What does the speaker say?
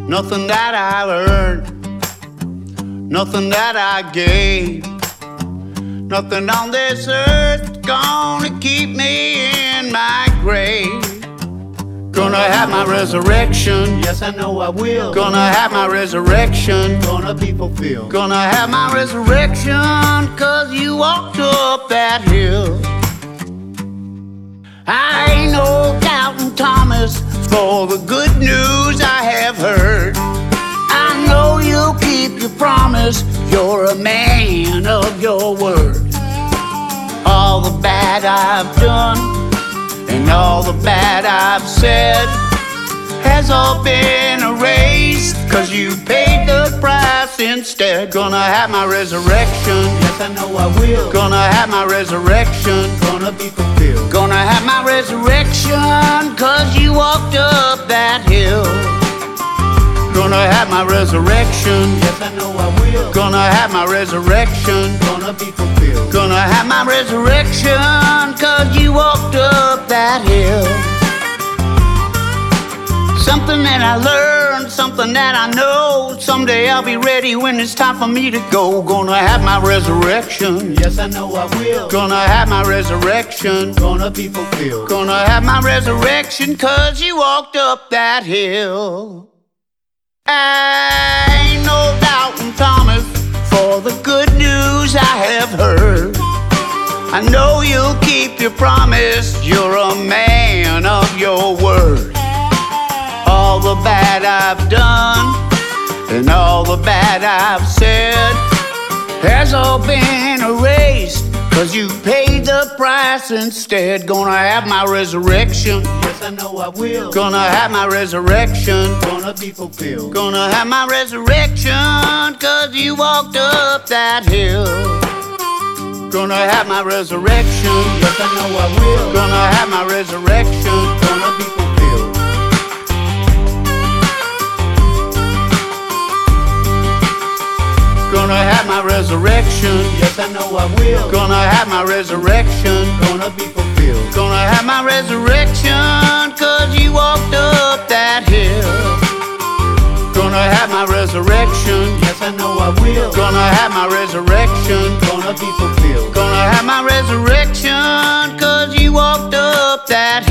Nothing that I earned, nothing that I gave, nothing on this earth gonna keep me in my grave. Gonna have my resurrection, Yes, I know I will. gonna have my resurrection, Gonna be fulfilled. gonna have my resurrection, 'cause you walked up that hill. I ain't no doubting Thomas for the good news I have heard. I know you'll keep your promise, you're a man of your word. All the bad I've done and all the bad I've said has all been erased, 'cause you paid the price instead. Gonna have my resurrection, Yes, I know I will. gonna have my resurrection, Gonna be fulfilled. gonna have my resurrection, 'cause you walked up that hill. Gonna have my resurrection, Yes, I know I will. gonna have my resurrection, Gonna be fulfilled. gonna have my resurrection, 'cause you walked up that hill. Something that I learned, something that I know, someday I'll be ready when it's time for me to go. Gonna have my resurrection, Yes, I know I will. gonna have my resurrection, Gonna be fulfilled. gonna have my resurrection, 'cause you walked up that hill. I ain't no doubting Thomas for the good news I have heard. I know you'll keep your promise, you're a man of your word. All the bad I've done and all the bad I've said has all been erased, 'cause you paid the price instead. Gonna have my resurrection, Yes, I know I will. gonna have my resurrection, Gonna be fulfilled. gonna have my resurrection, 'cause you walked up that hill. Gonna have my resurrection, Yes, I know I will. gonna have my resurrection, Gonna be fulfilled. gonna have my resurrection, Yes, I know I will. gonna have my resurrection, Gonna be fulfilled. gonna have my resurrection, 'cause you walked up that hill. Gonna have my resurrection, Yes, I know I will. gonna have my resurrection, Gonna be fulfilled. gonna have my resurrection, 'cause you walked up that